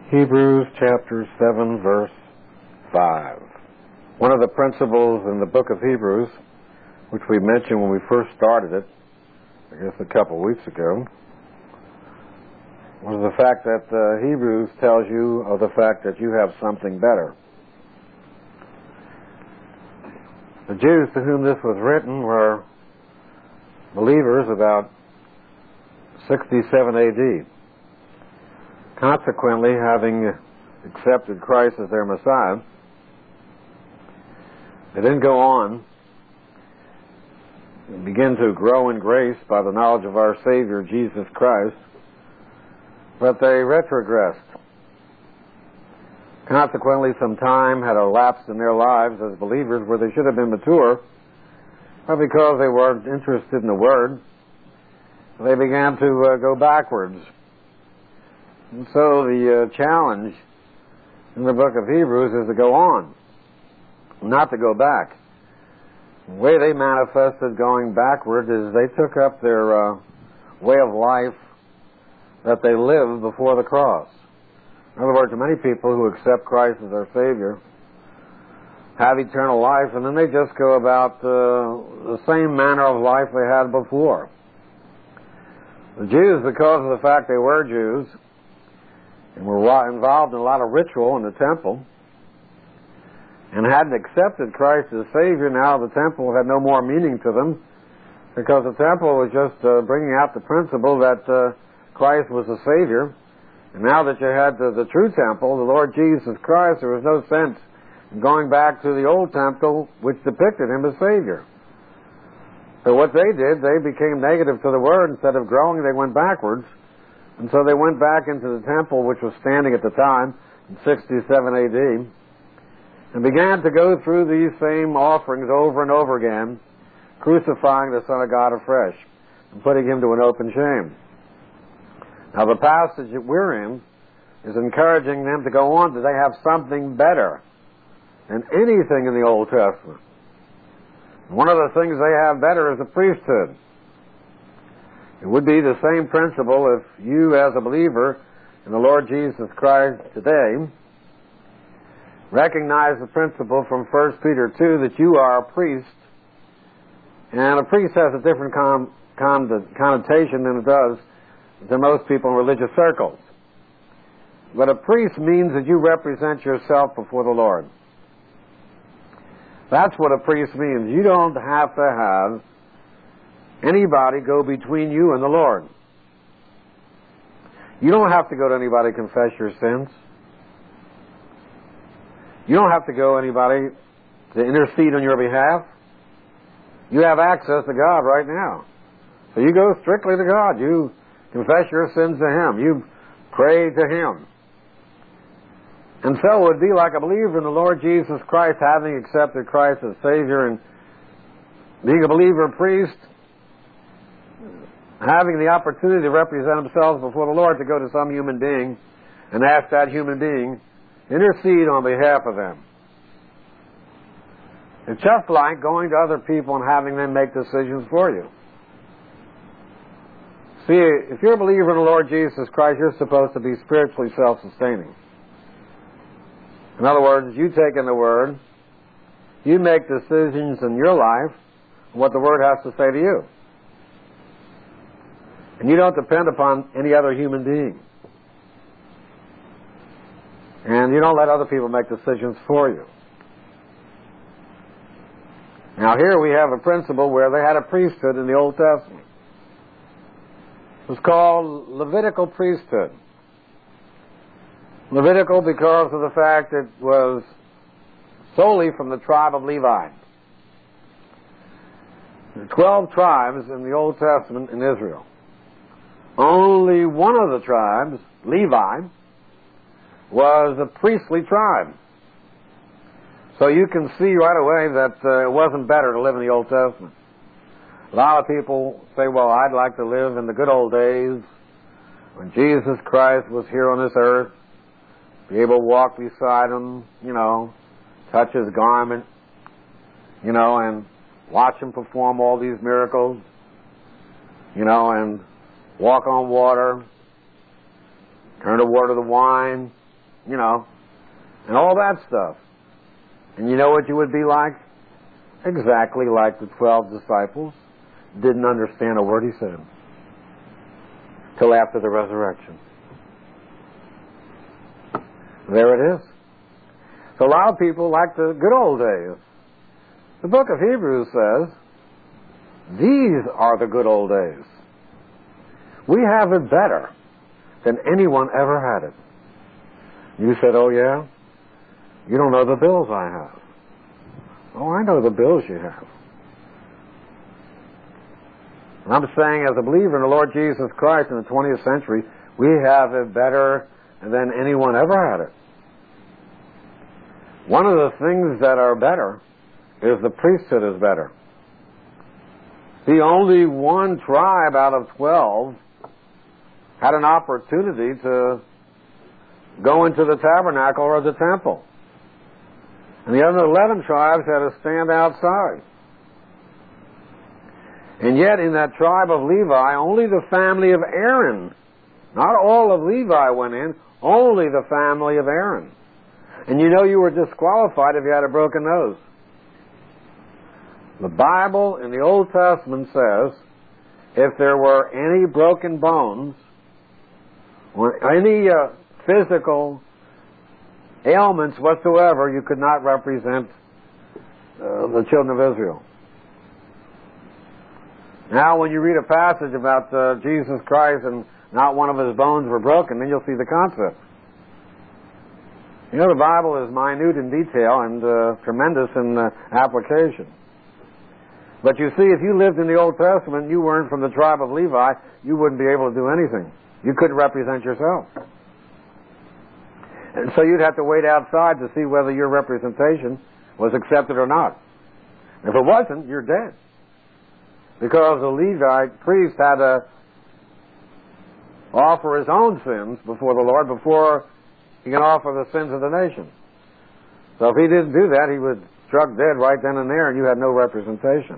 Hebrews chapter 7, verse 5. One of the principles in the book of Hebrews, which we mentioned when we first started it, I guess a couple of weeks ago, was the fact that Hebrews tells you of the fact that you have something better. The Jews to whom this was written were believers about 67 AD. Consequently, having accepted Christ as their Messiah, they didn't go on and begin to grow in grace by the knowledge of our Savior, Jesus Christ, but they retrogressed. Consequently, some time had elapsed in their lives as believers where they should have been mature, but because they weren't interested in the Word, they began to go backwards. And so the challenge in the book of Hebrews is to go on, not to go back. The way they manifested going backward is they took up their way of life that they lived before the cross. In other words, many people who accept Christ as their Savior have eternal life, and then they just go about the same manner of life they had before. The Jews, because of the fact they were Jews, and were involved in a lot of ritual in the temple, and hadn't accepted Christ as Savior, now the temple had no more meaning to them, because the temple was just bringing out the principle that Christ was the Savior. And now that you had the true temple, the Lord Jesus Christ, there was no sense in going back to the old temple, which depicted Him as Savior. So what they did, they became negative to the Word. Instead of growing, they went backwards. And so they went back into the temple, which was standing at the time, in 67 AD, and began to go through these same offerings over and over again, crucifying the Son of God afresh and putting Him to an open shame. Now the passage that we're in is encouraging them to go on, that they have something better than anything in the Old Testament. One of the things they have better is the priesthood. It would be the same principle if you, as a believer in the Lord Jesus Christ today, recognize the principle from 1 Peter 2 that you are a priest, and a priest has a different connotation than it does to most people in religious circles. But a priest means that you represent yourself before the Lord. That's what a priest means. You don't have to have anybody go between you and the Lord. You don't have to go to anybody to confess your sins. You don't have to go to anybody to intercede on your behalf. You have access to God right now. So you go strictly to God. You confess your sins to Him. You pray to Him. And so it would be like a believer in the Lord Jesus Christ, having accepted Christ as Savior and being a believer priest, having the opportunity to represent themselves before the Lord, to go to some human being and ask that human being intercede on behalf of them. It's just like going to other people and having them make decisions for you. See, if you're a believer in the Lord Jesus Christ, you're supposed to be spiritually self-sustaining. In other words, you take in the Word, you make decisions in your life on what the Word has to say to you. And you don't depend upon any other human being. And you don't let other people make decisions for you. Now here we have a principle where they had a priesthood in the Old Testament. It was called Levitical priesthood. Levitical because of the fact it was solely from the tribe of Levi. There are 12 tribes in the Old Testament in Israel. Only one of the tribes, Levi, was a priestly tribe. So you can see right away that it wasn't better to live in the Old Testament. A lot of people say, well, I'd like to live in the good old days when Jesus Christ was here on this earth, be able to walk beside Him, touch His garment, and watch Him perform all these miracles, and walk on water, turn the water to wine, and all that stuff. And you know what you would be like? Exactly like the 12 disciples. Didn't understand a word he said till after the resurrection. There it is. So a lot of people like the good old days. The book of Hebrews says, these are the good old days. We have it better than anyone ever had it. You said, oh yeah? You don't know the bills I have. Oh, I know the bills you have. And I'm saying, as a believer in the Lord Jesus Christ in the 20th century, we have it better than anyone ever had it. One of the things that are better is the priesthood is better. The only one tribe out of 12 had an opportunity to go into the tabernacle or the temple. And the other 11 tribes had to stand outside. And yet in that tribe of Levi, only the family of Aaron, not all of Levi went in, only the family of Aaron. And you know you were disqualified if you had a broken nose. The Bible in the Old Testament says if there were any broken bones or any physical ailments whatsoever, you could not represent the children of Israel. Now when you read a passage about Jesus Christ and not one of his bones were broken, then you'll see the concept. You know, the Bible is minute in detail and tremendous in application. But you see, if you lived in the Old Testament and you weren't from the tribe of Levi, you wouldn't be able to do anything. You couldn't represent yourself. And so you'd have to wait outside to see whether your representation was accepted or not. If it wasn't, you're dead. Because the Levite priest had to offer his own sins before the Lord before he can offer the sins of the nation. So if he didn't do that, he was struck dead right then and there, and you had no representation.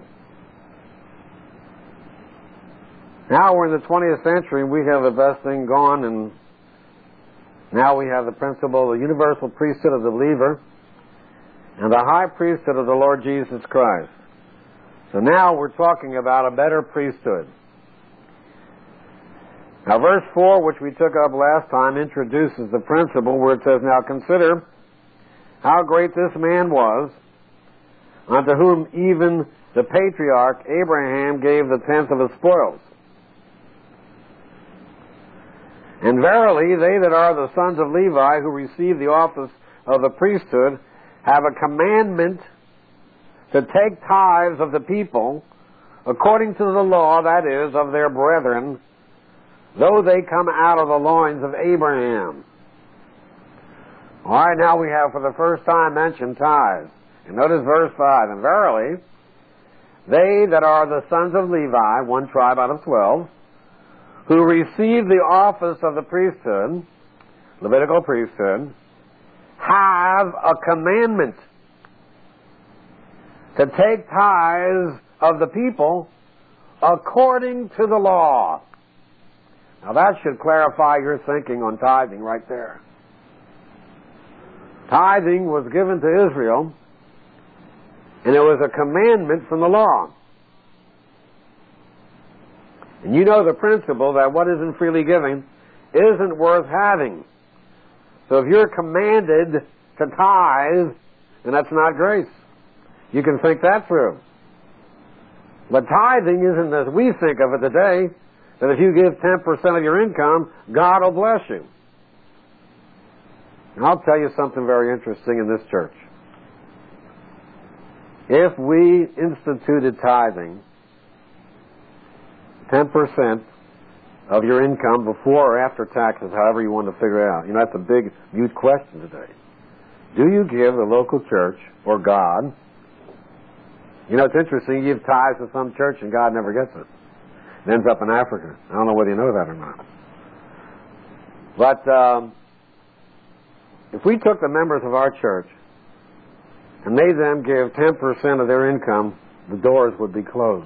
Now we're in the 20th century, and we have the best thing going, and now we have the principle, the universal priesthood of the believer, and the high priesthood of the Lord Jesus Christ. So now we're talking about a better priesthood. Now verse 4, which we took up last time, introduces the principle where it says, now consider how great this man was, unto whom even the patriarch Abraham gave the tenth of the spoils. And verily, they that are the sons of Levi, who receive the office of the priesthood, have a commandment to take tithes of the people, according to the law, that is, of their brethren, though they come out of the loins of Abraham. All right, now we have for the first time mentioned tithes. And notice verse 5, and verily, they that are the sons of Levi, one tribe out of 12, who receive the office of the priesthood, Levitical priesthood, have a commandment to take tithes of the people according to the law. Now that should clarify your thinking on tithing right there. Tithing was given to Israel, and it was a commandment from the law. And you know the principle that what isn't freely given isn't worth having. So if you're commanded to tithe, then that's not grace. You can think that through. But tithing isn't as we think of it today, that if you give 10% of your income, God will bless you. And I'll tell you something very interesting in this church. If we instituted tithing, 10% of your income before or after taxes, however you want to figure it out. You know, that's a big, mute question today. Do you give the local church or God? You know, it's interesting, you give tithes to some church and God never gets it. It ends up in Africa. I don't know whether you know that or not. But if we took the members of our church and made them give 10% of their income, the doors would be closed.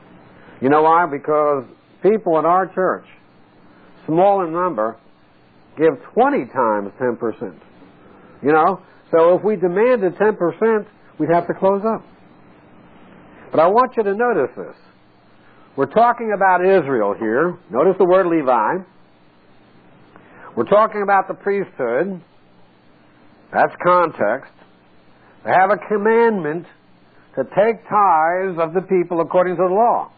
You know why? Because people in our church, small in number, give 20 times 10%. You know? So if we demanded 10%, we'd have to close up. But I want you to notice this. We're talking about Israel here. Notice the word Levi. We're talking about the priesthood. That's context. They have a commandment to take tithes of the people according to the law.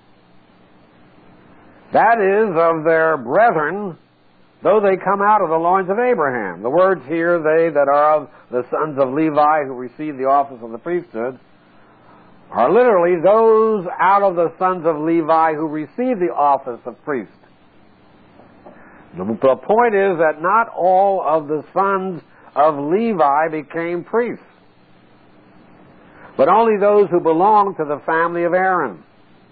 That is, of their brethren, though they come out of the loins of Abraham. The words here, they that are of the sons of Levi who receive the office of the priesthood, are literally those out of the sons of Levi who receive the office of priest. The point is that not all of the sons of Levi became priests, but only those who belonged to the family of Aaron.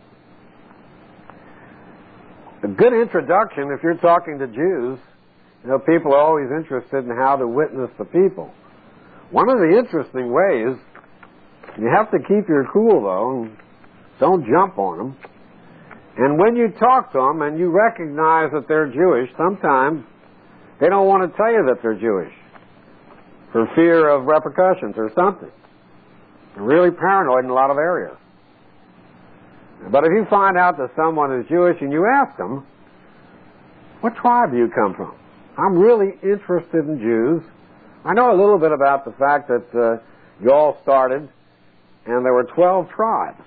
A good introduction, if you're talking to Jews, you know, people are always interested in how to witness the people. One of the interesting ways, you have to keep your cool though, and don't jump on them. And when you talk to them and you recognize that they're Jewish, sometimes they don't want to tell you that they're Jewish for fear of repercussions or something. They're really paranoid in a lot of areas. But if you find out that someone is Jewish and you ask them, what tribe do you come from? I'm really interested in Jews. I know a little bit about the fact that you all started and there were 12 tribes.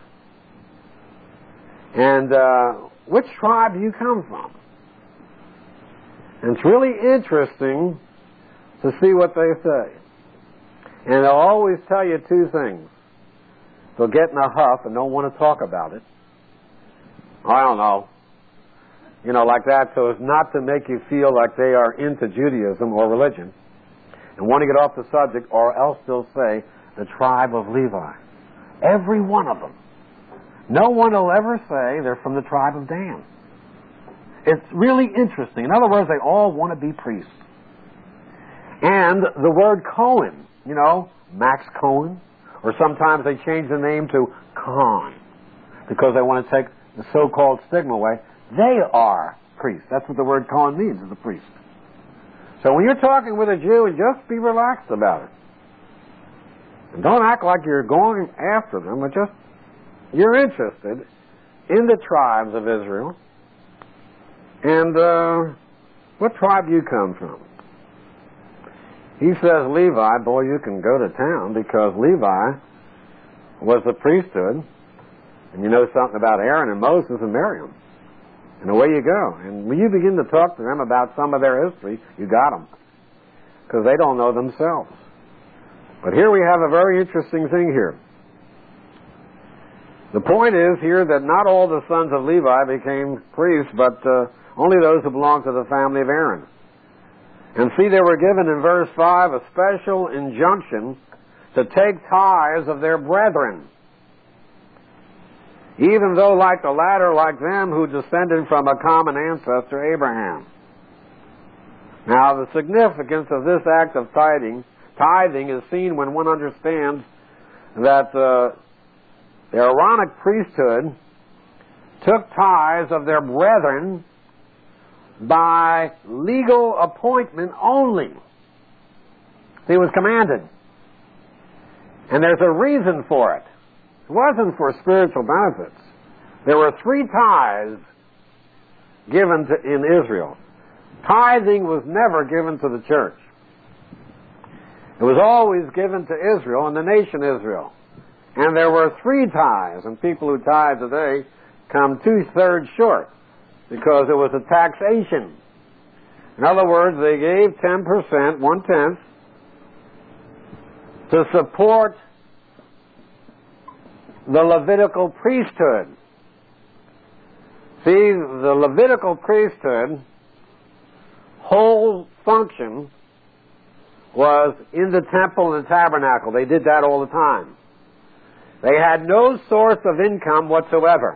And which tribe do you come from? And it's really interesting to see what they say. And they'll always tell you two things. They'll get in a huff and don't want to talk about it. I don't know. You know, like that, so as not to make you feel like they are into Judaism or religion and want to get off the subject, or else they'll say the tribe of Levi. Every one of them. No one will ever say they're from the tribe of Dan. It's really interesting. In other words, they all want to be priests. And the word Cohen, you know, Max Cohen, or sometimes they change the name to Khan because they want to take the so-called stigma away. They are priests. That's what the word Cohen means, is a priest. So when you're talking with a Jew, just be relaxed about it. And don't act like you're going after them, but just, you're interested in the tribes of Israel. And what tribe do you come from? He says Levi. Boy, you can go to town, because Levi was the priesthood. And you know something about Aaron and Moses and Miriam. And away you go. And when you begin to talk to them about some of their history, you got them. Because they don't know themselves. But here we have a very interesting thing here. The point is here that not all the sons of Levi became priests, but only those who belonged to the family of Aaron. And see, they were given in verse 5 a special injunction to take tithes of their brethren, even though like the latter, like them who descended from a common ancestor, Abraham. Now, the significance of this act of tithing is seen when one understands that the Aaronic priesthood took tithes of their brethren by legal appointment only. See, it was commanded. And there's a reason for it. It wasn't for spiritual benefits. There were 3 tithes given in Israel. Tithing was never given to the church. It was always given to Israel and the nation Israel. And there were 3 tithes, and people who tithe today come 2/3 short because it was a taxation. In other words, they gave 10%, 1/10, to support the Levitical priesthood. See, the Levitical priesthood whole function was in the temple and the tabernacle. They did that all the time. They had no source of income whatsoever.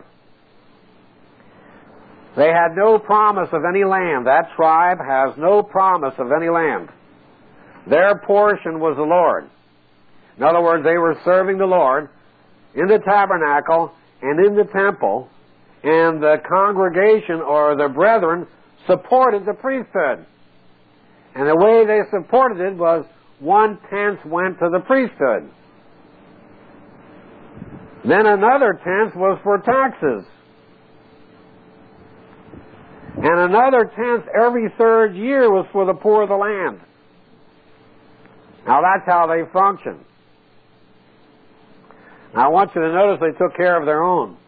They had no promise of any land. That tribe has no promise of any land. Their portion was the Lord. In other words, they were serving the Lord in the tabernacle and in the temple, and the congregation or the brethren supported the priesthood. And the way they supported it was 1/10 went to the priesthood. Then another 10th was for taxes. And another 10th every third year was for the poor of the land. Now that's how they functioned. Now I want you to notice they took care of their own.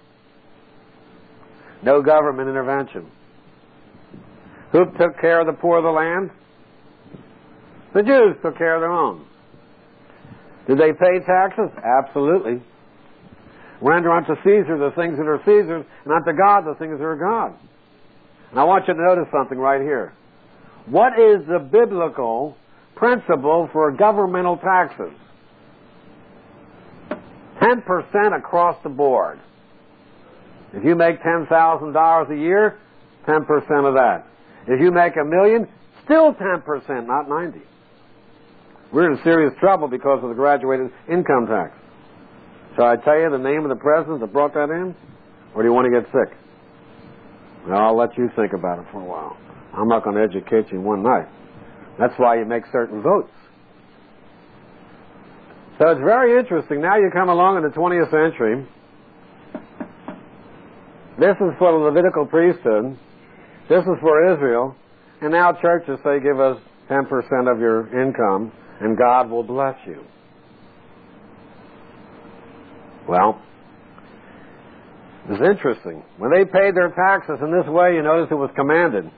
No government intervention. Who took care of the poor of the land? The Jews took care of their own. Did they pay taxes? Absolutely. Render unto Caesar the things that are Caesar's, and unto God the things that are God's. And I want you to notice something right here. What is the biblical principle for governmental taxes? 10% across the board. If you make $10,000 a year, 10% of that. If you make $1 million, still 10%, not 90%. We're in serious trouble because of the graduated income tax. Shall I tell you the name of the president that brought that in? Or do you want to get sick? Well, I'll let you think about it for a while. I'm not going to educate you in one night. That's why you make certain votes. So it's very interesting. Now you come along in the 20th century. This is for the Levitical priesthood. This is for Israel. And now churches say, give us 10% of your income and God will bless you. Well, it's interesting. When they paid their taxes in this way, you notice it was commanded.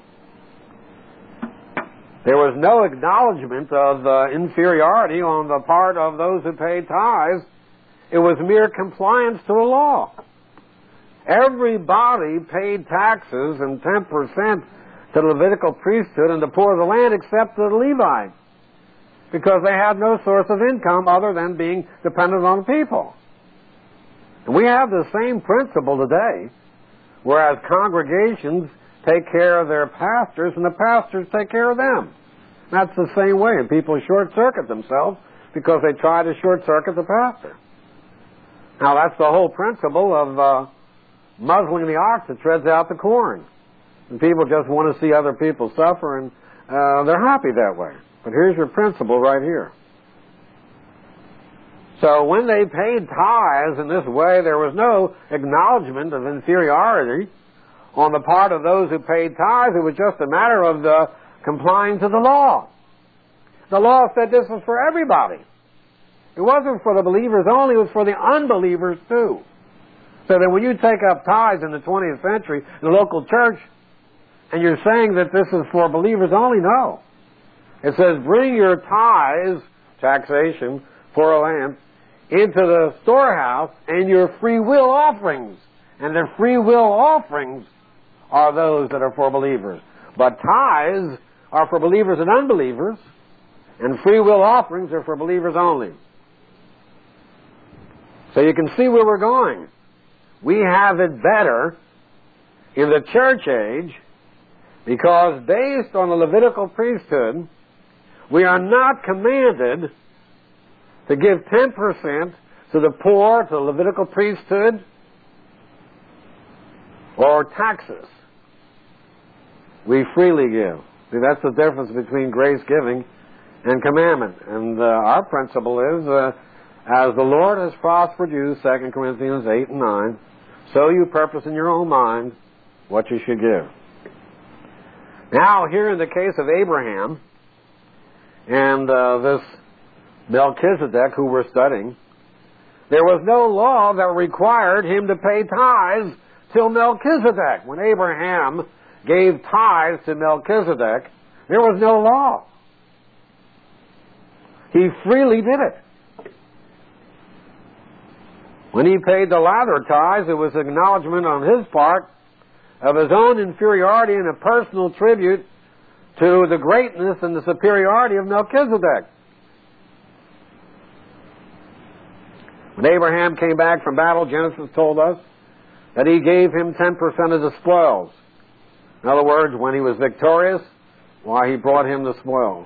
There was no acknowledgement of inferiority on the part of those who paid tithes. It was mere compliance to the law. Everybody paid taxes and 10% to the Levitical priesthood and the poor of the land except the Levites, because they had no source of income other than being dependent on the people. And we have the same principle today, whereas congregations take care of their pastors and the pastors take care of them. That's the same way, and people short-circuit themselves because they try to short-circuit the pastor. Now that's the whole principle of muzzling the ox that treads out the corn. And people just want to see other people suffer, and they're happy that way. But here's your principle right here. So when they paid tithes in this way, there was no acknowledgement of inferiority on the part of those who paid tithes. It was just a matter of complying to the law. The law said this was for everybody. It wasn't for the believers only, it was for the unbelievers too. So that when you take up tithes in the 20th century in the local church, and you're saying that this is for believers only, no. It says, bring your tithes, taxation, for a lamb, into the storehouse, and your free will offerings. And the free will offerings are those that are for believers. But tithes are for believers and unbelievers, and free will offerings are for believers only. So you can see where we're going. We have it better in the church age because based on the Levitical priesthood, we are not commanded to give 10% to the poor, to the Levitical priesthood, or taxes. We freely give. See, that's the difference between grace giving and commandment. And our principle is, as the Lord has prospered you, 2 Corinthians 8 and 9, so you purpose in your own mind what you should give. Now, here in the case of Abraham and this Melchizedek who we're studying, there was no law that required him to pay tithes till Melchizedek. When Abraham gave tithes to Melchizedek, there was no law. He freely did it. When he paid the latter tithes, it was acknowledgement on his part of his own inferiority and a personal tribute to the greatness and the superiority of Melchizedek. When Abraham came back from battle, Genesis told us that he gave him 10% of the spoils. In other words, when he was victorious, why, he brought him the spoils.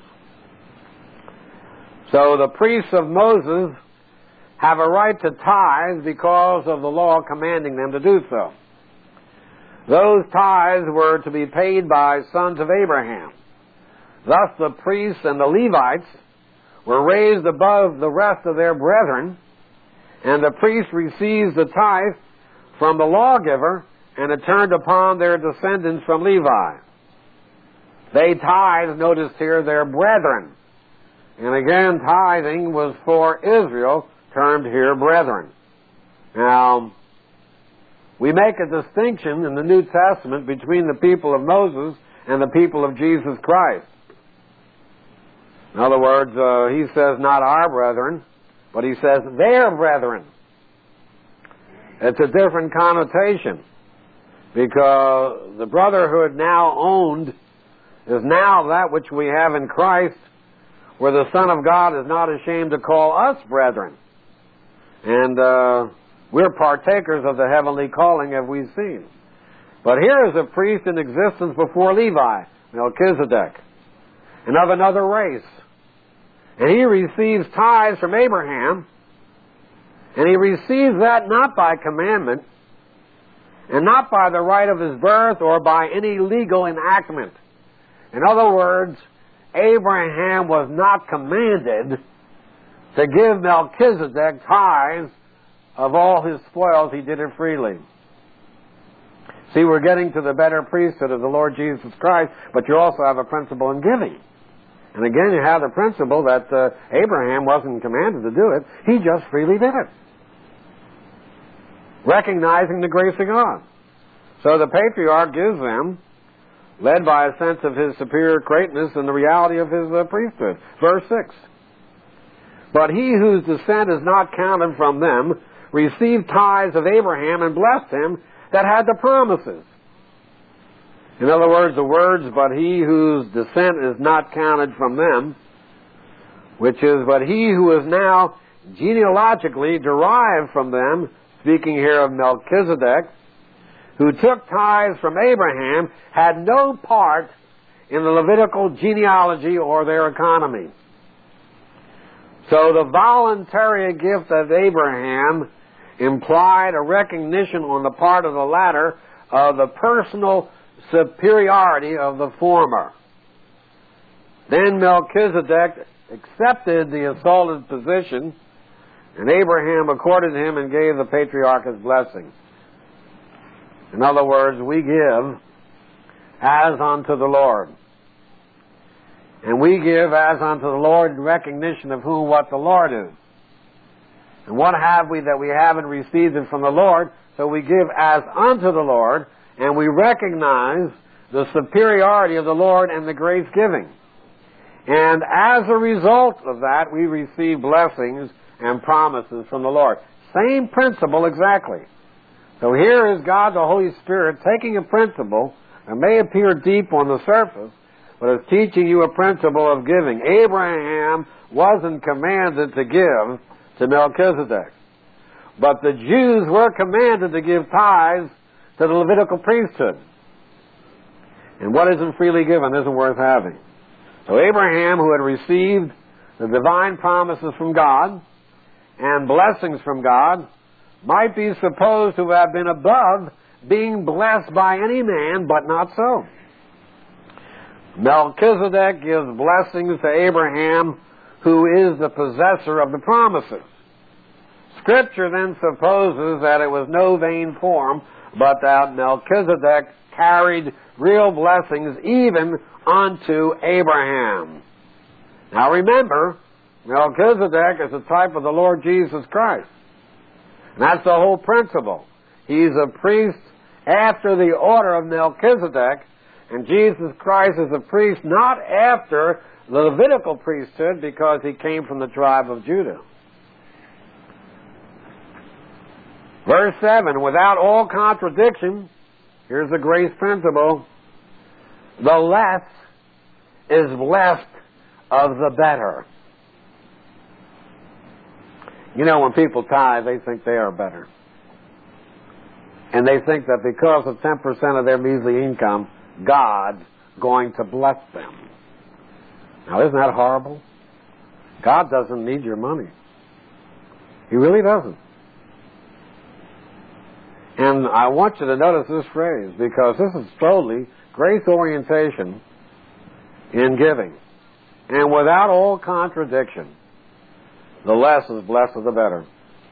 So the priests of Moses have a right to tithe because of the law commanding them to do so. Those tithes were to be paid by sons of Abraham. Thus the priests and the Levites were raised above the rest of their brethren, and the priest receives the tithe from the lawgiver, and it turned upon their descendants from Levi. They tithe, notice here, their brethren. And again, tithing was for Israel, termed here brethren. Now, we make a distinction in the New Testament between the people of Moses and the people of Jesus Christ. In other words, he says not our brethren, but he says their brethren. It's a different connotation, because the brotherhood now owned is now that which we have in Christ, where the Son of God is not ashamed to call us brethren. And we're partakers of the heavenly calling, as we've seen. But here is a priest in existence before Levi, Melchizedek, and of another race. And he receives tithes from Abraham, and he receives that not by commandment, and not by the right of his birth or by any legal enactment. In other words, Abraham was not commanded to give Melchizedek tithes of all his spoils. He did it freely. See, we're getting to the better priesthood of the Lord Jesus Christ, but you also have a principle in giving. And again, you have the principle that Abraham wasn't commanded to do it. He just freely did it, recognizing the grace of God. So the patriarch gives them, led by a sense of his superior greatness and the reality of his priesthood. Verse 6. But he whose descent is not counted from them received tithes of Abraham and blessed him that had the promises. In other words, the words, but he whose descent is not counted from them, which is, but he who is now genealogically derived from them, speaking here of Melchizedek, who took tithes from Abraham, had no part in the Levitical genealogy or their economy. So the voluntary gift of Abraham implied a recognition on the part of the latter of the personal superiority of the former. Then Melchizedek accepted the assaulted position, and Abraham accorded him and gave the patriarch his blessing. In other words, we give as unto the Lord. And we give as unto the Lord in recognition of who and what the Lord is. And what have we that we haven't received it from the Lord? So we give as unto the Lord, and we recognize the superiority of the Lord and the grace giving. And as a result of that, we receive blessings and promises from the Lord. Same principle exactly. So here is God the Holy Spirit taking a principle that may appear deep on the surface, but is teaching you a principle of giving. Abraham wasn't commanded to give to Melchizedek, but the Jews were commanded to give tithes to the Levitical priesthood. And what isn't freely given isn't worth having. So Abraham, who had received the divine promises from God and blessings from God, might be supposed to have been above being blessed by any man, but not so. Melchizedek gives blessings to Abraham, who is the possessor of the promises. Scripture then supposes that it was no vain form, but that Melchizedek carried real blessings even unto Abraham. Now remember, Melchizedek is a type of the Lord Jesus Christ. And that's the whole principle. He's a priest after the order of Melchizedek, and Jesus Christ is a priest not after the Levitical priesthood, because he came from the tribe of Judah. Verse 7, without all contradiction, here's the grace principle, the less is blessed of the better. You know, when people tithe, they think they are better. And they think that because of 10% of their measly income, God's going to bless them. Now, isn't that horrible? God doesn't need your money. He really doesn't. And I want you to notice this phrase, because this is totally grace orientation in giving. And without all contradiction, the less is blessed of the better.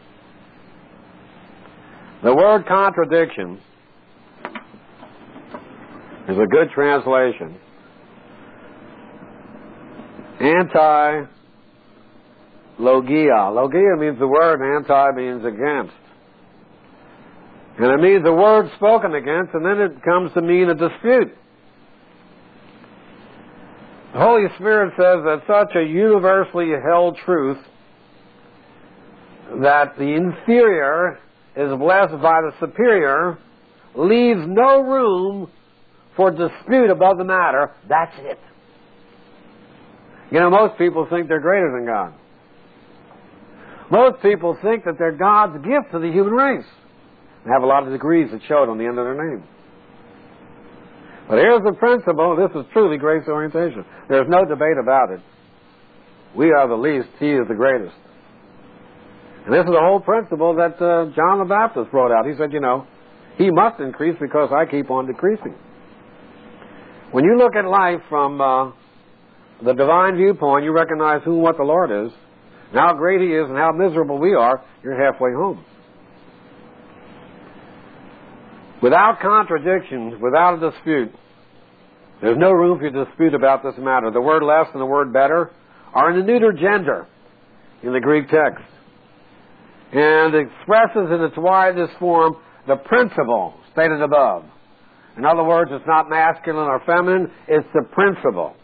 The word contradiction is a good translation. Anti-logia. Logia means the word, and anti means against. And it means a word spoken against, and then it comes to mean a dispute. The Holy Spirit says that such a universally held truth that the inferior is blessed by the superior leaves no room for dispute about the matter. That's it. You know, most people think they're greater than God. Most people think that they're God's gift to the human race. They have a lot of degrees that show it on the end of their name. But here's the principle. This is truly grace orientation. There's no debate about it. We are the least. He is the greatest. And this is the whole principle that John the Baptist brought out. He said, you know, he must increase because I keep on decreasing. When you look at life from the divine viewpoint, you recognize who and what the Lord is, and how great He is and how miserable we are, you're halfway home. Without contradictions, without a dispute, there's no room for dispute about this matter. The word less and the word better are in the neuter gender in the Greek text, and expresses in its widest form the principle stated above. In other words, it's not masculine or feminine, it's the principle.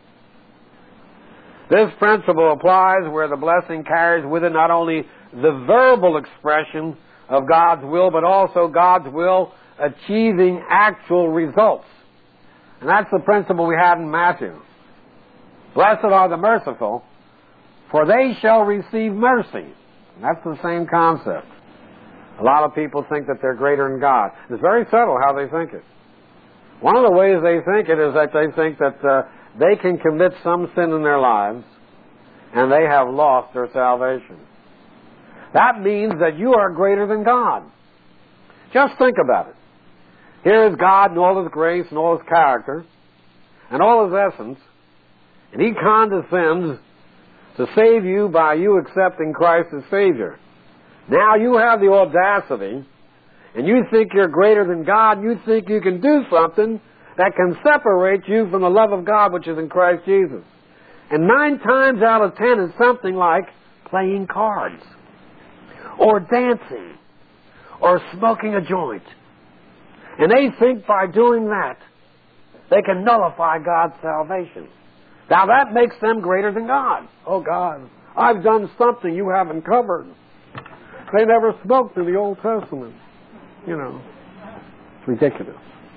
This principle applies where the blessing carries with it not only the verbal expression of God's will, but also God's will achieving actual results. And that's the principle we had in Matthew. Blessed are the merciful, for they shall receive mercy. And that's the same concept. A lot of people think that they're greater than God. It's very subtle how they think it. One of the ways they think it is that they think that they can commit some sin in their lives and they have lost their salvation. That means that you are greater than God. Just think about it. Here is God in all His grace and all His character and all His essence, and He condescends to save you by you accepting Christ as Savior. Now you have the audacity, and you think you're greater than God, you think you can do something that can separate you from the love of God which is in Christ Jesus. And 9 times out of 10 it's something like playing cards, or dancing, or smoking a joint. And they think by doing that, they can nullify God's salvation. Now that makes them greater than God. Oh God, I've done something you haven't covered. They never smoked in the Old Testament. You know, it's ridiculous.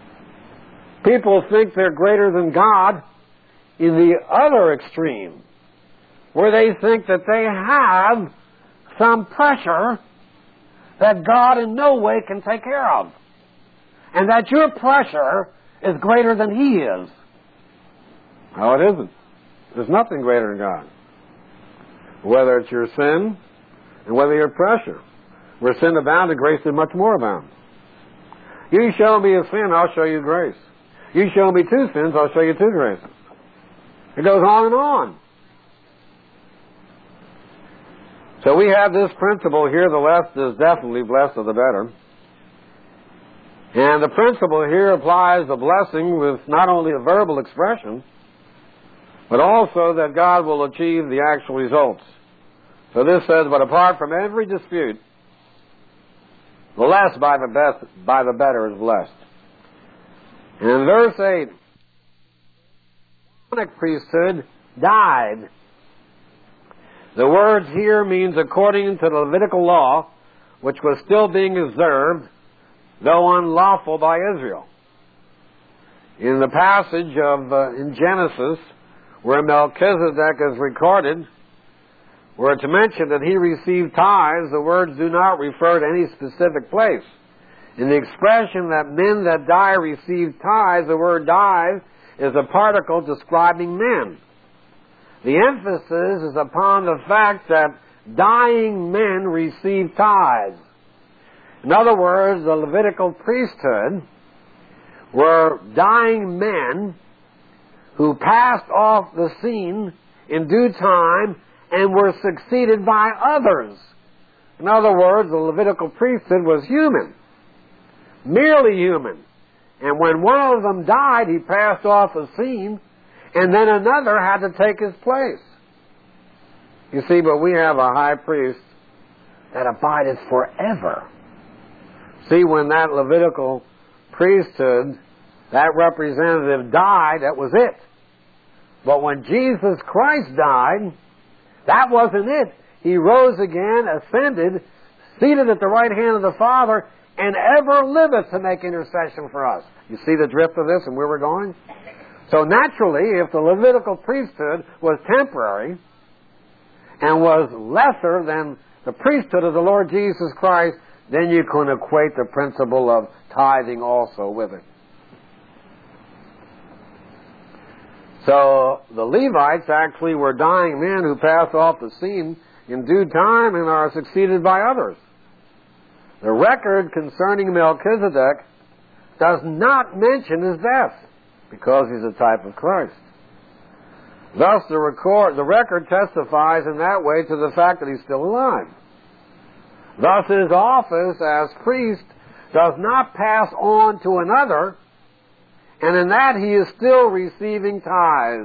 People think they're greater than God in the other extreme, where they think that they have some pressure that God in no way can take care of, and that your pressure is greater than He is. No, it isn't. There's nothing greater than God. Whether it's your sin and whether your pressure. Where sin abounded, grace did much more abound. You show me a sin, I'll show you grace. You show me 2 sins, I'll show you 2 graces. It goes on and on. So we have this principle here, the less is definitely blessed of the better. And the principle here applies the blessing with not only a verbal expression, but also that God will achieve the actual results. So this says, but apart from every dispute, the less by the better is blessed. And in verse 8, the Aaronic priesthood died. The words here means according to the Levitical law, which was still being observed, though unlawful by Israel. In the passage in Genesis, where Melchizedek is recorded, were to mention that he received tithes, the words do not refer to any specific place. In the expression that men that die receive tithes, the word die is a particle describing men. The emphasis is upon the fact that dying men receive tithes. In other words, the Levitical priesthood were dying men who passed off the scene in due time and were succeeded by others. In other words, the Levitical priesthood was human, merely human. And when one of them died, he passed off the scene, and then another had to take his place. You see, but we have a high priest that abideth forever. See, when that Levitical priesthood, that representative died, that was it. But when Jesus Christ died, that wasn't it. He rose again, ascended, seated at the right hand of the Father, and ever liveth to make intercession for us. You see the drift of this and where we're going? So naturally, if the Levitical priesthood was temporary and was lesser than the priesthood of the Lord Jesus Christ, then you can equate the principle of tithing also with it. So the Levites actually were dying men who pass off the scene in due time and are succeeded by others. The record concerning Melchizedek does not mention his death because he's a type of Christ. Thus the record testifies in that way to the fact that he's still alive. Thus his office as priest does not pass on to another, and in that he is still receiving tithes.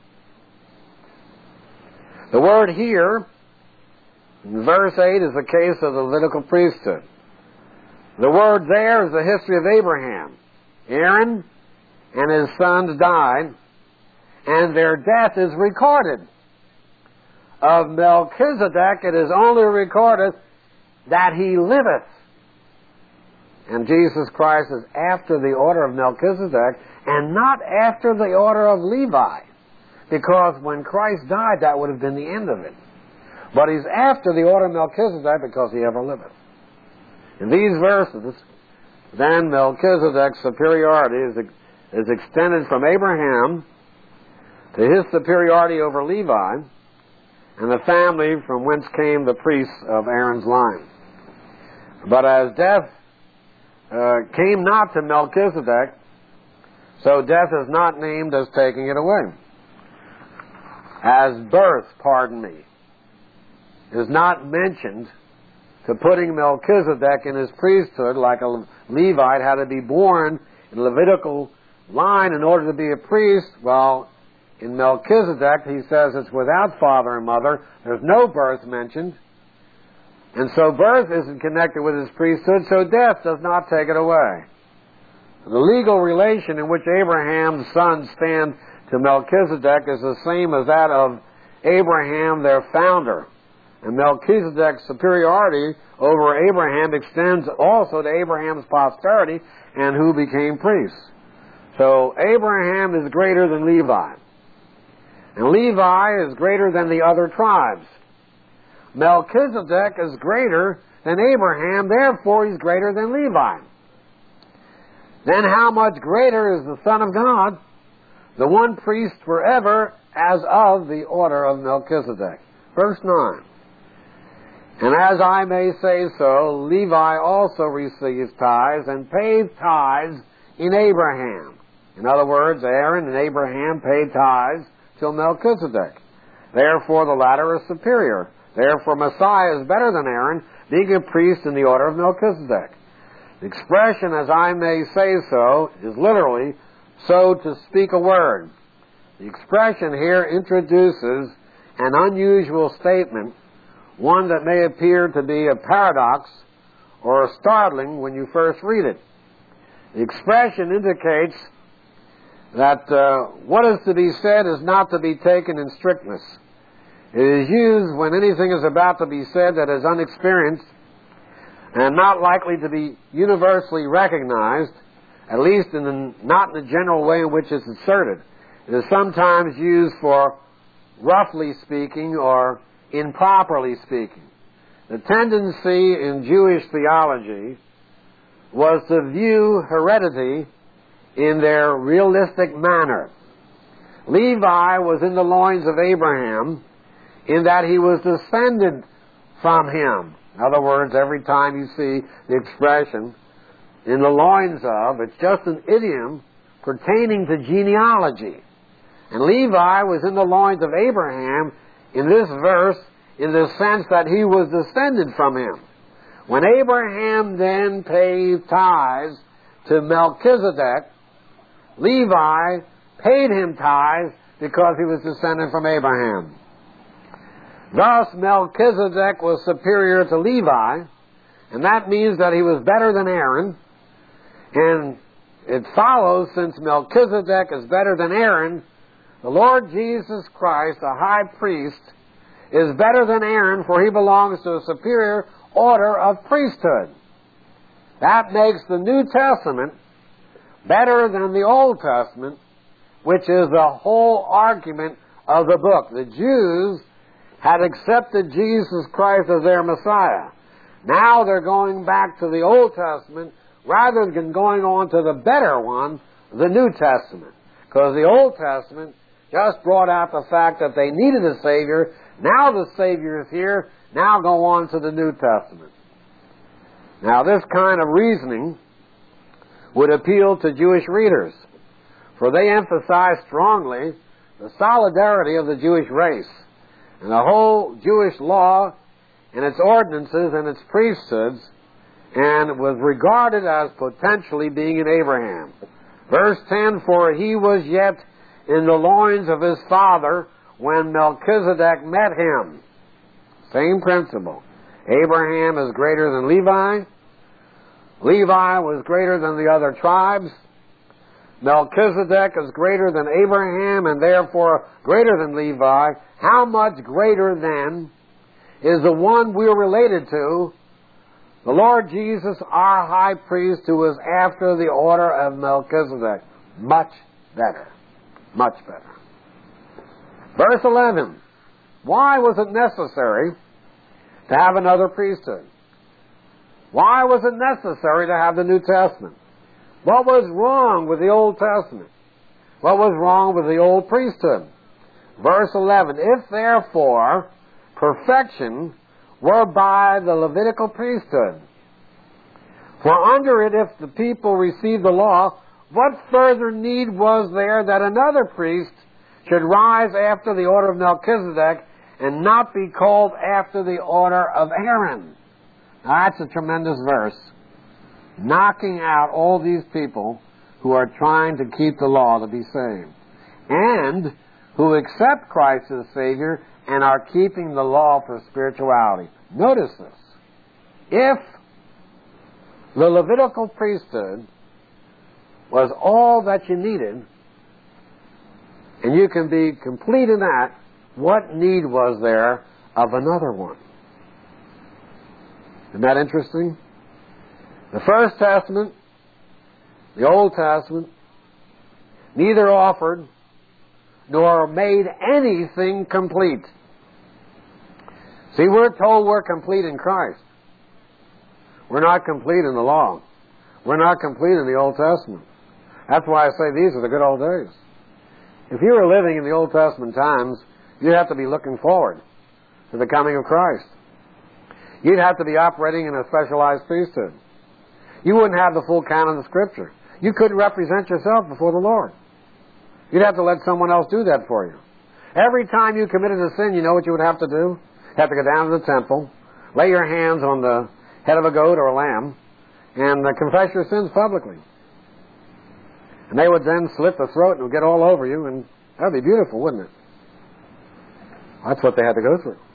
The word here, in verse 8, is the case of the Levitical priesthood. The word there is the history of Abraham. Aaron and his sons died, and their death is recorded. Of Melchizedek it is only recorded that he liveth. And Jesus Christ is after the order of Melchizedek and not after the order of Levi. Because when Christ died, that would have been the end of it. But he's after the order of Melchizedek because he ever liveth. In these verses, then Melchizedek's superiority is extended from Abraham to his superiority over Levi and the family from whence came the priests of Aaron's line. But as death came not to Melchizedek, so death is not named as taking it away. As birth, is not mentioned to putting Melchizedek in his priesthood like a Levite had to be born in Levitical line in order to be a priest. Well, in Melchizedek, he says it's without father and mother. There's no birth mentioned. And so birth isn't connected with his priesthood, so death does not take it away. The legal relation in which Abraham's sons stand to Melchizedek is the same as that of Abraham, their founder. And Melchizedek's superiority over Abraham extends also to Abraham's posterity and who became priests. So Abraham is greater than Levi. And Levi is greater than the other tribes. Melchizedek is greater than Abraham, therefore he's greater than Levi. Then how much greater is the Son of God, the one priest forever, as of the order of Melchizedek? Verse 9. And as I may say so, Levi also receives tithes and pays tithes in Abraham. In other words, Aaron and Abraham paid tithes till Melchizedek. Therefore the latter is superior. Therefore Messiah is better than Aaron, being a priest in the order of Melchizedek. The expression, as I may say so, is literally, so to speak a word. The expression here introduces an unusual statement, one that may appear to be a paradox or startling when you first read it. The expression indicates that what is to be said is not to be taken in strictness. It is used when anything is about to be said that is unexperienced and not likely to be universally recognized, at least not in the general way in which it's asserted. It is sometimes used for roughly speaking or improperly speaking. The tendency in Jewish theology was to view heredity in their realistic manner. Levi was in the loins of Abraham in that he was descended from him. In other words, every time you see the expression in the loins of, it's just an idiom pertaining to genealogy. And Levi was in the loins of Abraham in this verse, in the sense that he was descended from him. When Abraham then paid tithes to Melchizedek, Levi paid him tithes because he was descended from Abraham. Thus, Melchizedek was superior to Levi, and that means that he was better than Aaron. And it follows, since Melchizedek is better than Aaron, the Lord Jesus Christ, the high priest, is better than Aaron, for he belongs to a superior order of priesthood. That makes the New Testament better than the Old Testament, which is the whole argument of the book. The Jews had accepted Jesus Christ as their Messiah. Now they're going back to the Old Testament rather than going on to the better one, the New Testament. Because the Old Testament just brought out the fact that they needed a Savior. Now the Savior is here. Now go on to the New Testament. Now this kind of reasoning would appeal to Jewish readers, for they emphasize strongly the solidarity of the Jewish race and the whole Jewish law and its ordinances and its priesthoods, and was regarded as potentially being in Abraham. Verse 10, for he was yet in the loins of his father when Melchizedek met him. Same principle. Abraham is greater than Levi. Levi was greater than the other tribes. Melchizedek is greater than Abraham and therefore greater than Levi. How much greater then is the one we're related to, the Lord Jesus, our high priest, who is after the order of Melchizedek? Much better. Much better. Verse 11. Why was it necessary to have another priesthood? Why was it necessary to have the New Testament? What was wrong with the Old Testament? What was wrong with the old priesthood? Verse 11, if therefore perfection were by the Levitical priesthood, for under it if the people received the law, what further need was there that another priest should rise after the order of Melchizedek and not be called after the order of Aaron? Now that's a tremendous verse, knocking out all these people who are trying to keep the law to be saved, and who accept Christ as Savior and are keeping the law for spirituality. Notice this. If the Levitical priesthood was all that you needed, and you can be complete in that, what need was there of another one? Isn't that interesting? The First Testament, the Old Testament, neither offered nor made anything complete. See, we're told we're complete in Christ. We're not complete in the law. We're not complete in the Old Testament. That's why I say these are the good old days. If you were living in the Old Testament times, you'd have to be looking forward to the coming of Christ. You'd have to be operating in a specialized priesthood. You wouldn't have the full canon of Scripture. You couldn't represent yourself before the Lord. You'd have to let someone else do that for you. Every time you committed a sin, you know what you would have to do? You have to go down to the temple, lay your hands on the head of a goat or a lamb, and confess your sins publicly. And they would then slit the throat and it would get all over you, and that would be beautiful, wouldn't it? That's what they had to go through.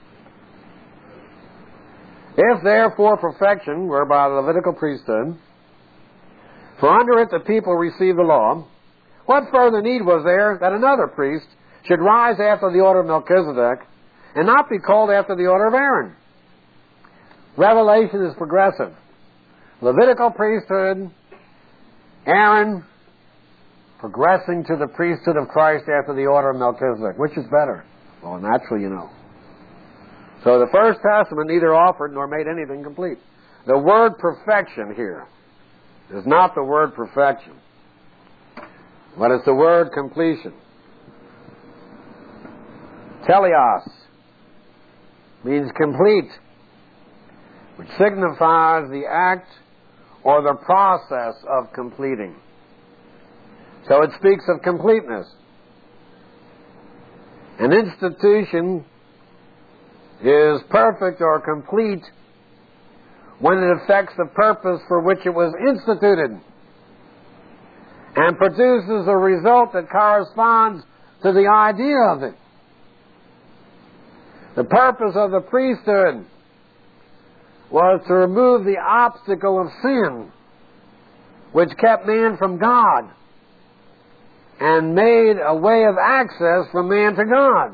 If therefore perfection were by the Levitical priesthood, for under it the people received the law, what further need was there that another priest should rise after the order of Melchizedek and not be called after the order of Aaron? Revelation is progressive. Levitical priesthood, Aaron progressing to the priesthood of Christ after the order of Melchizedek. Which is better? Well, naturally, you know. So the First Testament neither offered nor made anything complete. The word perfection here is not the word perfection, but it's the word completion. Teleos means complete, which signifies the act or the process of completing. So it speaks of completeness. An institution is perfect or complete when it affects the purpose for which it was instituted and produces a result that corresponds to the idea of it. The purpose of the priesthood was to remove the obstacle of sin, which kept man from God and made a way of access from man to God.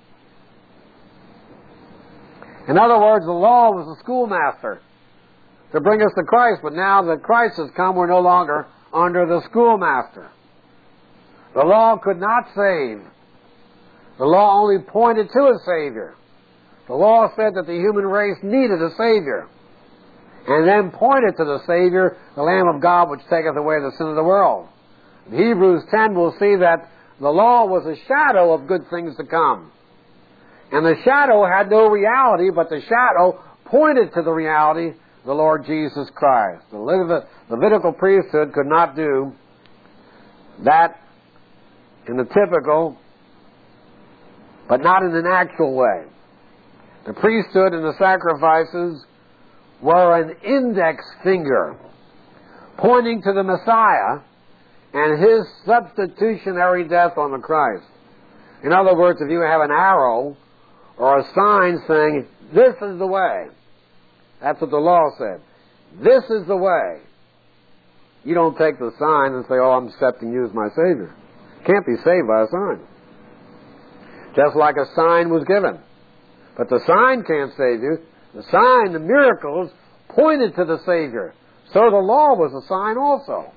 In other words, the law was the schoolmaster to bring us to Christ, but now that Christ has come, we're no longer under the schoolmaster. The law could not save. The law only pointed to a Savior. The law said that the human race needed a Savior, and then pointed to the Savior, the Lamb of God, which taketh away the sin of the world. In Hebrews 10, we'll see that the law was a shadow of good things to come. And the shadow had no reality, but the shadow pointed to the reality, the Lord Jesus Christ. The Levitical priesthood could not do that in the typical, but not in an actual way. The priesthood and the sacrifices were an index finger pointing to the Messiah and His substitutionary death on the Christ. In other words, if you have an arrow or a sign saying, "This is the way," that's what the law said. This is the way. You don't take the sign and say, "Oh, I'm accepting you as my Savior." Can't be saved by a sign. Just like a sign was given. But the sign can't save you. The sign, the miracles, pointed to the Savior. So the law was a sign also.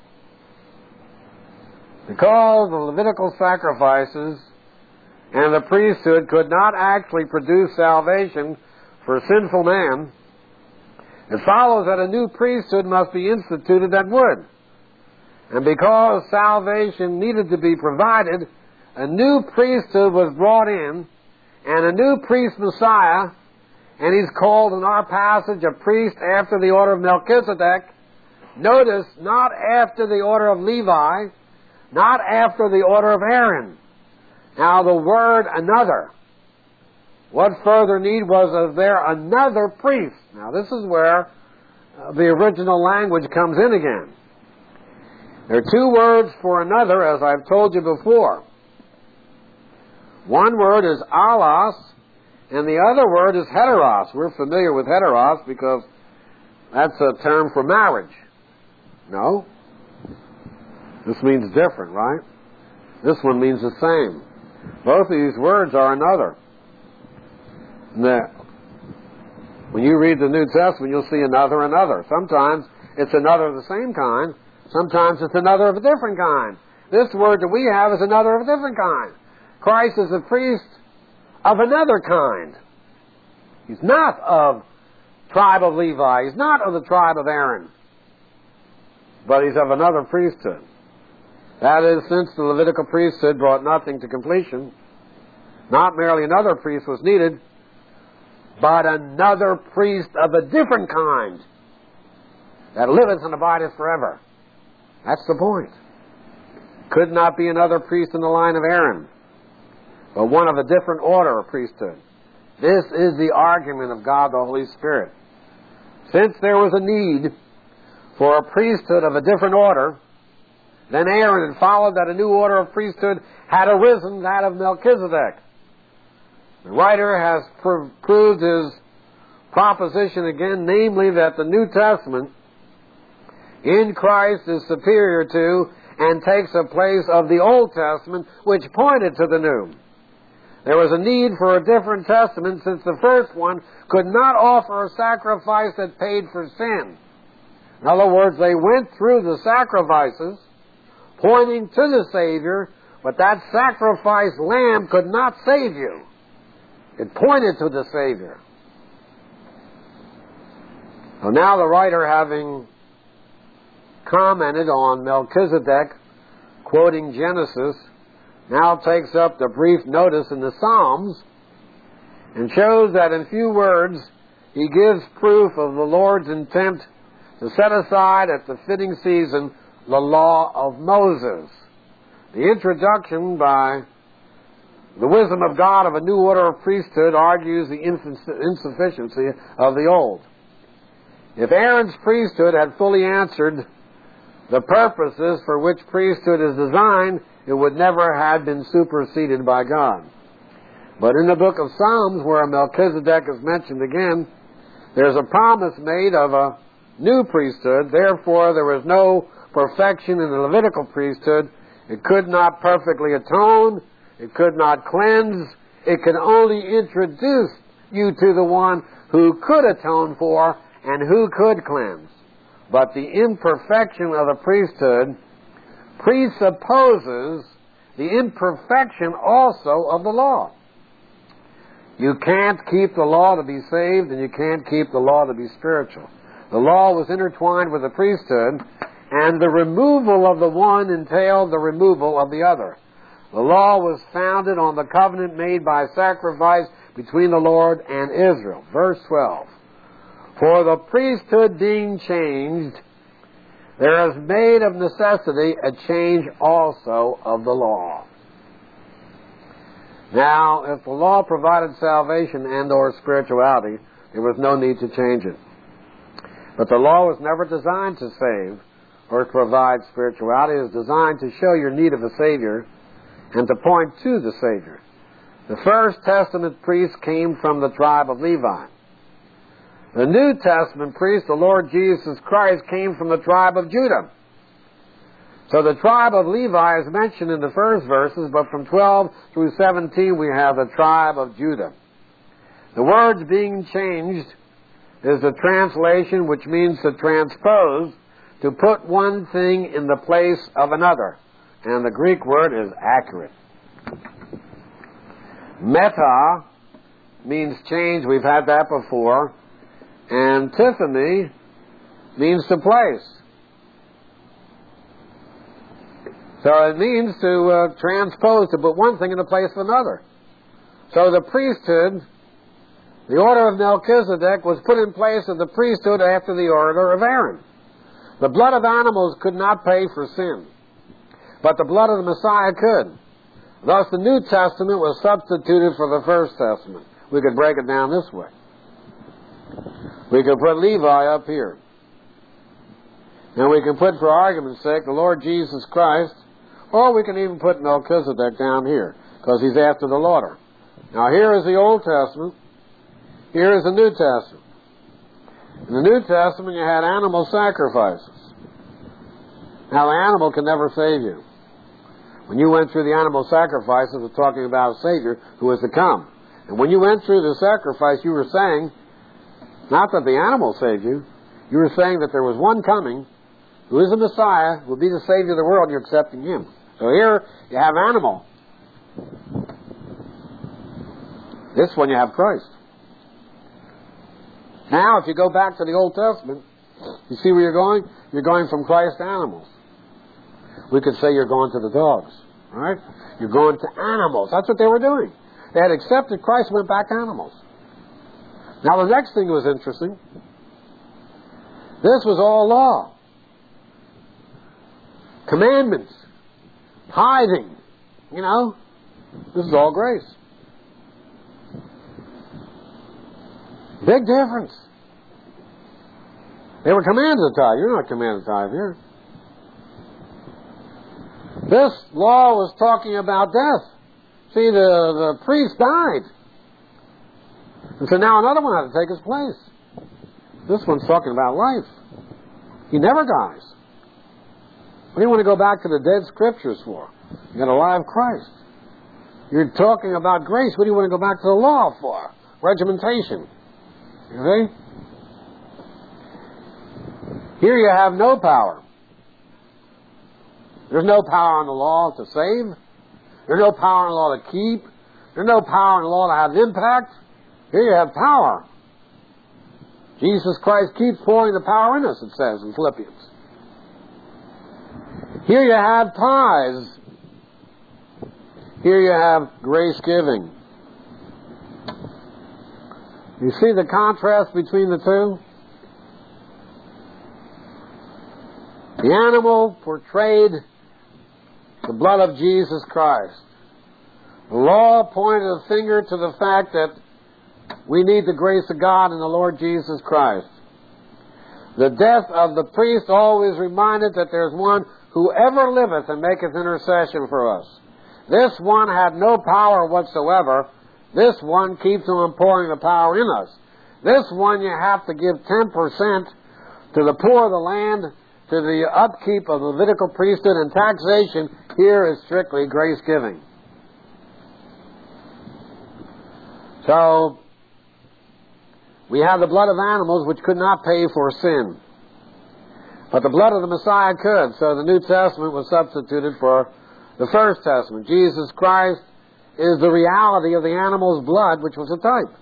Because the Levitical sacrifices and the priesthood could not actually produce salvation for sinful man, it follows that a new priesthood must be instituted that would. And because salvation needed to be provided, a new priesthood was brought in, and a new priest Messiah, and he's called in our passage a priest after the order of Melchizedek. Notice, not after the order of Levi, not after the order of Aaron. Now the word another. What further need was of there another priest? Now this is where the original language comes in again. There are two words for another, as I've told you before. One word is allos, and the other word is heteros. We're familiar with heteros because that's a term for marriage. No? This means different, right? This one means the same. Both of these words are another. Now, when you read the New Testament, you'll see another. Sometimes it's another of the same kind. Sometimes it's another of a different kind. This word that we have is another of a different kind. Christ is a priest of another kind. He's not of tribe of Levi. He's not of the tribe of Aaron. But he's of another priesthood. That is, since the Levitical priesthood brought nothing to completion, not merely another priest was needed, but another priest of a different kind that liveth and abideth forever. That's the point. Could not be another priest in the line of Aaron, but one of a different order of priesthood. This is the argument of God the Holy Spirit. Since there was a need for a priesthood of a different order than Aaron, it followed that a new order of priesthood had arisen, that of Melchizedek. The writer has proved his proposition again, namely that the New Testament in Christ is superior to and takes the place of the Old Testament, which pointed to the New. There was a need for a different testament since the first one could not offer a sacrifice that paid for sin. In other words, they went through the sacrifices pointing to the Savior, but that sacrifice lamb could not save you. It pointed to the Savior. So now the writer, having commented on Melchizedek, quoting Genesis, now takes up the brief notice in the Psalms and shows that in few words he gives proof of the Lord's intent to set aside at the fitting season the law of Moses. The introduction by The wisdom of God of a new order of priesthood argues the insufficiency of the old. If Aaron's priesthood had fully answered the purposes for which priesthood is designed, it would never have been superseded by God. But in the book of Psalms, where Melchizedek is mentioned again, there's a promise made of a new priesthood. Therefore, there was no perfection in the Levitical priesthood. It could not perfectly atone. It could not cleanse. It could only introduce you to the one who could atone for and who could cleanse. But the imperfection of the priesthood presupposes the imperfection also of the law. You can't keep the law to be saved, and you can't keep the law to be spiritual. The law was intertwined with the priesthood, and the removal of the one entailed the removal of the other. The law was founded on the covenant made by sacrifice between the Lord and Israel. Verse 12. For the priesthood being changed, there is made of necessity a change also of the law. Now, if the law provided salvation and or spirituality, there was no need to change it. But the law was never designed to save or to provide spirituality. It was designed to show your need of a Savior and to point to the Savior. The First Testament priest came from the tribe of Levi. The New Testament priest, the Lord Jesus Christ, came from the tribe of Judah. So the tribe of Levi is mentioned in the first verses, but from 12 through 17 we have the tribe of Judah. The words being changed is a translation which means to transpose, to put one thing in the place of another. And the Greek word is accurate. Meta means change. We've had that before. Antiphony means to place. So it means to transpose, to put one thing in the place of another. So the priesthood, the order of Melchizedek, was put in place of the priesthood after the order of Aaron. The blood of animals could not pay for sin, but the blood of the Messiah could. Thus the New Testament was substituted for the First Testament. We could break it down this way. We could put Levi up here. And we can put, for argument's sake, the Lord Jesus Christ, or we can even put Melchizedek down here, because he's after the order. Now here is the Old Testament. Here is the New Testament. In the New Testament you had animal sacrifices. Now the animal can never save you. When you went through the animal sacrifices, we're talking about a Savior who was to come. And when you went through the sacrifice, you were saying, not that the animal saved you, you were saying that there was one coming who is the Messiah, who will be the Savior of the world, and you're accepting him. So here you have animal. This one you have Christ. Now, if you go back to the Old Testament, you see where you're going? You're going from Christ to animals. We could say you're going to the dogs, right? You're going to animals. That's what they were doing. They had accepted Christ, went back to animals. Now, the next thing was interesting. This was all law. Commandments. Tithing. You know, this is all grace. Big difference. They were commanded to tithe. You're not commanded to tithe here. This law was talking about death. See, the priest died. And so now another one had to take his place. This one's talking about life. He never dies. What do you want to go back to the dead scriptures for? You got a live Christ. You're talking about grace. What do you want to go back to the law for? Regimentation. You see? Here you have no power. There's no power in the law to save. There's no power in the law to keep. There's no power in the law to have impact. Here you have power. Jesus Christ keeps pouring the power in us, it says in Philippians. Here you have tithes. Here you have grace giving. You see the contrast between the two? The animal portrayed the blood of Jesus Christ. The law pointed a finger to the fact that we need the grace of God in the Lord Jesus Christ. The death of the priest always reminded that there's one who ever liveth and maketh intercession for us. This one had no power whatsoever. This one keeps on pouring the power in us. This one you have to give 10% to the poor of the land, to the upkeep of the Levitical priesthood, and taxation here is strictly grace-giving. So, we have the blood of animals which could not pay for sin. But the blood of the Messiah could, so the New Testament was substituted for the First Testament. Jesus Christ is the reality of the animal's blood, which was a type.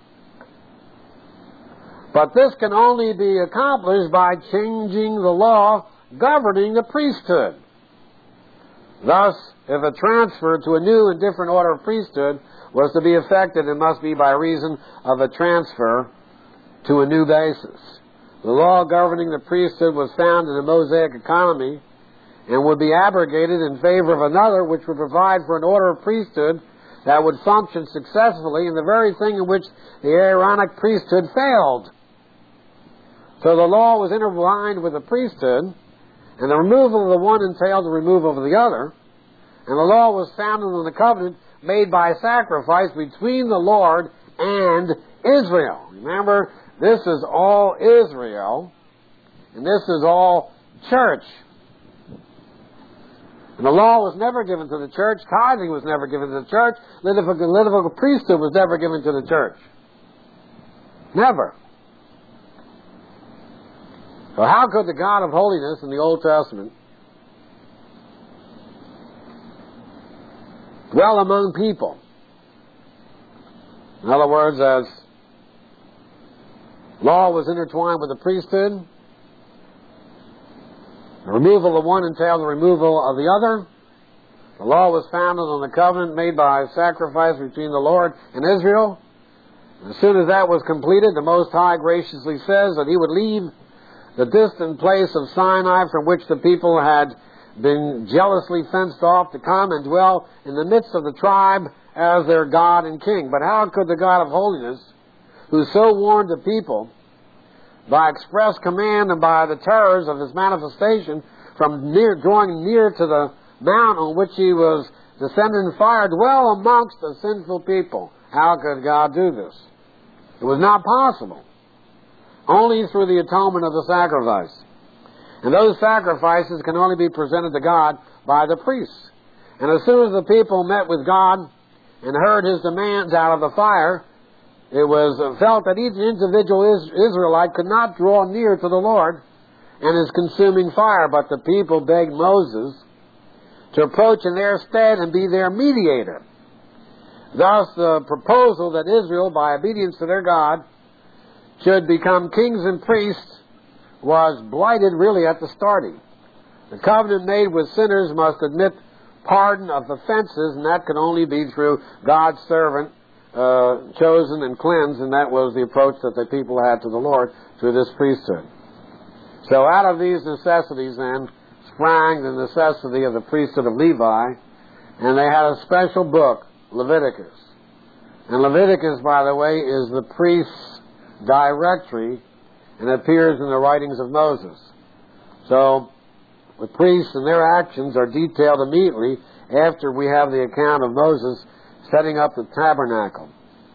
But this can only be accomplished by changing the law governing the priesthood. Thus, if a transfer to a new and different order of priesthood was to be effected, it must be by reason of a transfer to a new basis. The law governing the priesthood was found in the Mosaic economy and would be abrogated in favor of another which would provide for an order of priesthood that would function successfully in the very thing in which the Aaronic priesthood failed. So the law was intertwined with the priesthood, and the removal of the one entailed the removal of the other, and the law was founded on the covenant made by sacrifice between the Lord and Israel. Remember, this is all Israel, and this is all church. And the law was never given to the church. Tithing was never given to the church. Levitical priesthood was never given to the church. Never. So how could the God of holiness in the Old Testament dwell among people? In other words, as law was intertwined with the priesthood, the removal of one entailed the removal of the other. The law was founded on the covenant made by sacrifice between the Lord and Israel. And as soon as that was completed, the Most High graciously says that He would leave the distant place of Sinai from which the people had been jealously fenced off to come and dwell in the midst of the tribe as their God and King. But how could the God of holiness, who so warned the people by express command and by the terrors of His manifestation from drawing near to the mount on which He was descending in fire, dwell amongst the sinful people? How could God do this? It was not possible. Only through the atonement of the sacrifice. And those sacrifices can only be presented to God by the priests. And as soon as the people met with God and heard His demands out of the fire, it was felt that each individual Israelite could not draw near to the Lord and His consuming fire, but the people begged Moses to approach in their stead and be their mediator. Thus, the proposal that Israel, by obedience to their God, should become kings and priests was blighted really at the starting. The covenant made with sinners must admit pardon of offenses, and that could only be through God's servant, chosen and cleansed, and that was the approach that the people had to the Lord through this priesthood. So out of these necessities then sprang the necessity of the priesthood of Levi, and they had a special book, Leviticus. And Leviticus, by the way, is the priest's directory and appears in the writings of Moses. So the priests and their actions are detailed immediately after we have the account of Moses setting up the tabernacle.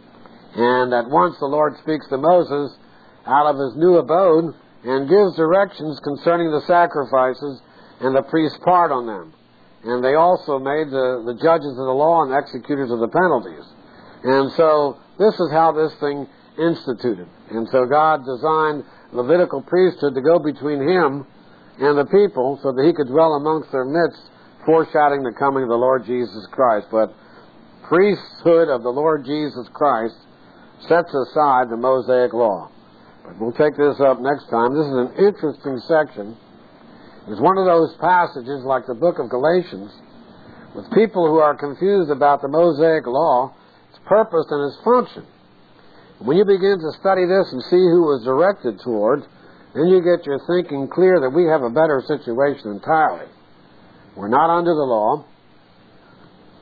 And at once the Lord speaks to Moses out of his new abode and gives directions concerning the sacrifices and the priest's part on them. And they also made the judges of the law and executors of the penalties. And so this is how this thing instituted. And so God designed Levitical priesthood to go between Him and the people so that He could dwell amongst their midst, foreshadowing the coming of the Lord Jesus Christ. But priesthood of the Lord Jesus Christ sets aside the Mosaic law. But we'll take this up next time. This is an interesting section. It's one of those passages like the book of Galatians with people who are confused about the Mosaic law, its purpose and its function. When you begin to study this and see who it was directed toward, then you get your thinking clear that we have a better situation entirely. We're not under the law.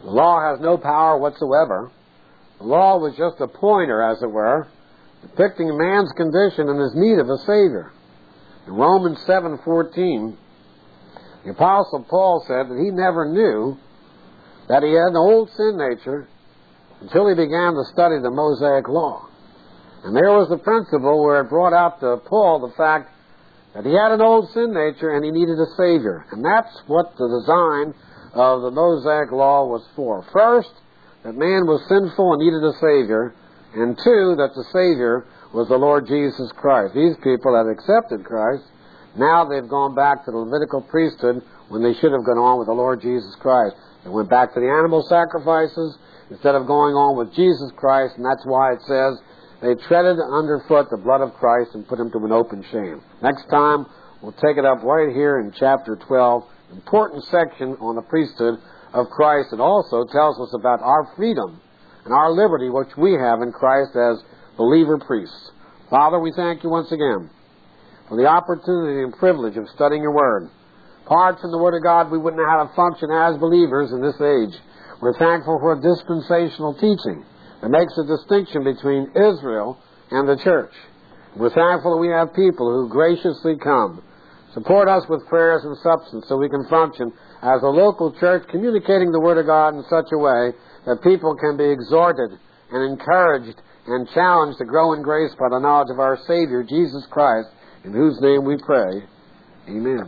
The law has no power whatsoever. The law was just a pointer, as it were, depicting man's condition and his need of a Savior. In Romans 7:14, the Apostle Paul said that he never knew that he had an old sin nature until he began to study the Mosaic Law. And there was the principle where it brought out to Paul the fact that he had an old sin nature and he needed a Savior. And that's what the design of the Mosaic Law was for. First, that man was sinful and needed a Savior. And two, that the Savior was the Lord Jesus Christ. These people have accepted Christ. Now they've gone back to the Levitical priesthood when they should have gone on with the Lord Jesus Christ. They went back to the animal sacrifices instead of going on with Jesus Christ, and that's why it says they treaded underfoot the blood of Christ and put him to an open shame. Next time, we'll take it up right here in chapter 12, important section on the priesthood of Christ. It also tells us about our freedom and our liberty, which we have in Christ as believer priests. Father, we thank you once again for the opportunity and privilege of studying your Word. Apart from the Word of God, we wouldn't know how to function as believers in this age. We're thankful for a dispensational teaching that makes a distinction between Israel and the church. We're thankful that we have people who graciously come, support us with prayers and substance so we can function as a local church communicating the Word of God in such a way that people can be exhorted and encouraged and challenged to grow in grace by the knowledge of our Savior, Jesus Christ, in whose name we pray. Amen.